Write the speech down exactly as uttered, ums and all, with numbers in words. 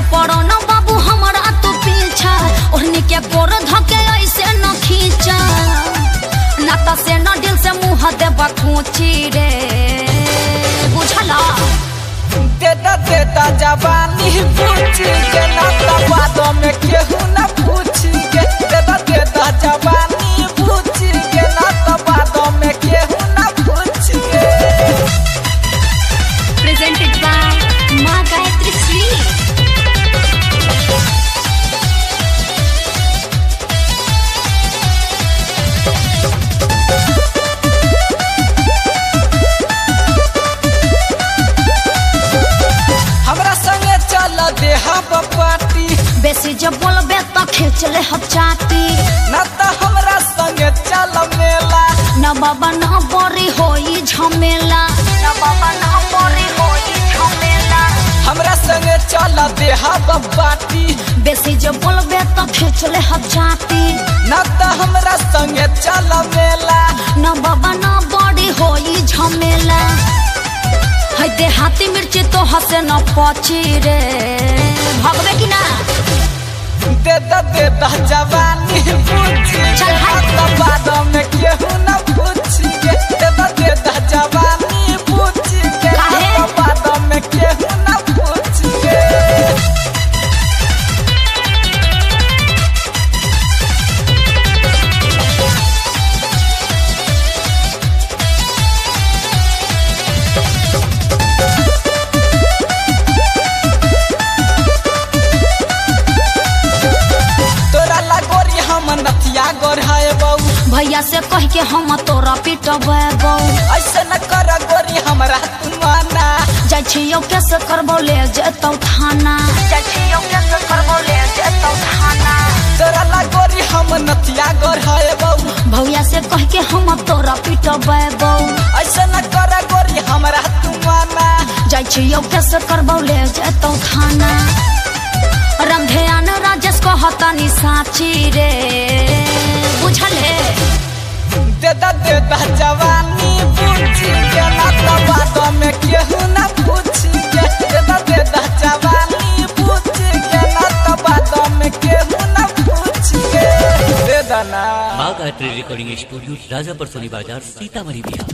पड़ो न बाबू हमारा तो पीछा ओढ़नी के गोर धके ऐसे न खींचा नाता से न दिल से मुँह देबा खूंची रे बुझला देता देता जवानी पूछी के नाता बातों में केहू न पूछी के देता देता जवानी पूछी के नाता बातों में केहू न पूछी के। प्रेजेंटेड बाय माँ गायत्री श्री। बेसी जब बोलबे तो खींच ले हम चाटी न तो हमरा संगे चल मेला न बाबा न बड़ी होई झमेला न बाबा न बड़ी होई झमेला हमरा संगे चल देहा बाटी बेसी जब बोलबे तो खींच ले हम चाटी न तो हमरा संगे चल मेला न बाबा न बड़ी होई झमेला है देहाती मिर्ची तो हसे न पची रे भगवे की ना देता देता जवानी पूछी चल हट बातों में केहू न पूछी के देता देता जवानी पूछी के बातों में केहू न पूछी के। भैया से कह के हम तोरा पिटबे ऐसे न कर गोरी हमरा तुमाना जाइ छियौ कैसे करबो ले जेतौ थाना जाइ छियौ कैसे करबो ले जेतौ थाना तोरा ला गोरी हम नथिया गढ़ाएबौ भैया से कह के हम तोरा पिटबे ऐसे न कर गोरी हमरा तुमाना जाइ छियौ कैसे करबो ले जेतौ थाना रंधेयान राजेश कहतानी साची रे बुझले देता देता जवानी पूछी के नाता बातों में केहू न पूछी के देता देता जवानी पूछी के नाता बातों में केहू न पूछी के दे देना। माँ गायत्री रिकॉर्डिंग स्टूडियो राजापुर सोनी बाजार सीतामढ़ी बिहार।